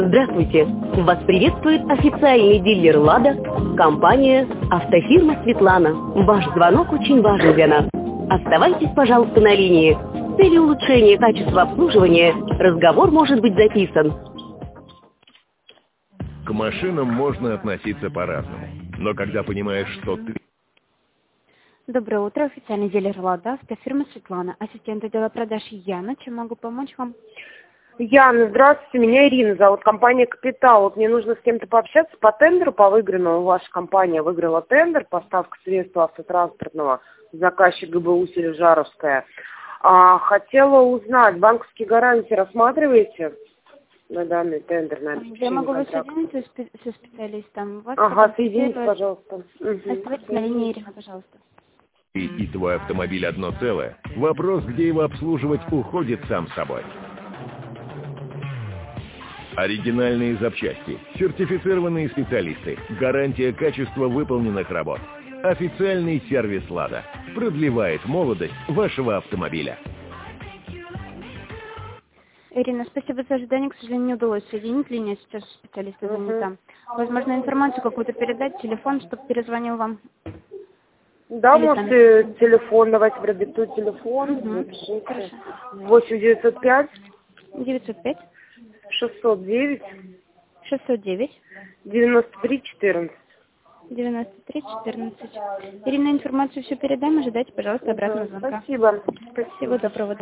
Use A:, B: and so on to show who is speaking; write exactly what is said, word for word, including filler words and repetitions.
A: Здравствуйте! Вас приветствует официальный дилер «Лада», компания «Автофирма Светлана». Ваш звонок очень важен для нас. Оставайтесь, пожалуйста, на линии. С целью улучшения качества обслуживания разговор может быть записан.
B: К машинам можно относиться по-разному. Но когда понимаешь, что ты...
C: Доброе утро, официальный дилер «Лада», автофирма Светлана, ассистент отдела продаж Яна. Чем могу помочь вам?
D: Яна, здравствуйте, меня Ирина зовут, компания «Капитал». Вот мне нужно с кем-то пообщаться по тендеру, по выигранному. Ваша компания выиграла тендер, поставка средств автотранспортного, заказчик ГБУ Сележаровская. А, хотела узнать, банковские гарантии рассматриваете на данный тендер? На
C: Я могу вас соединить со, спе со специалистом. Вас
D: ага, соедините, пожалуйста.
C: Оставайтесь на линии, Ирина, пожалуйста.
B: И, и твой автомобиль одно целое. Вопрос, где его обслуживать, уходит сам собой. Оригинальные запчасти, сертифицированные специалисты, гарантия качества выполненных работ. Официальный сервис «Лада» продлевает молодость вашего автомобиля.
C: Ирина, спасибо за ожидание. К сожалению, не удалось соединить линию, сейчас специалиста занята. Uh-huh. Возможно, информацию какую-то передать, телефон, чтобы перезвонил вам.
D: Да,
C: Или
D: можете
C: там...
D: телефон, давайте продиктую телефон,
C: Uh-huh.
D: запишите. восемь девятьсот пять
C: девятьсот пять
D: шестьсот девять
C: шестьсот девять
D: девяносто три четырнадцать.
C: девяносто три четырнадцать. Ирина, информацию все передам, ожидайте, пожалуйста, обратного звонка.
D: Спасибо.
C: Всего доброго.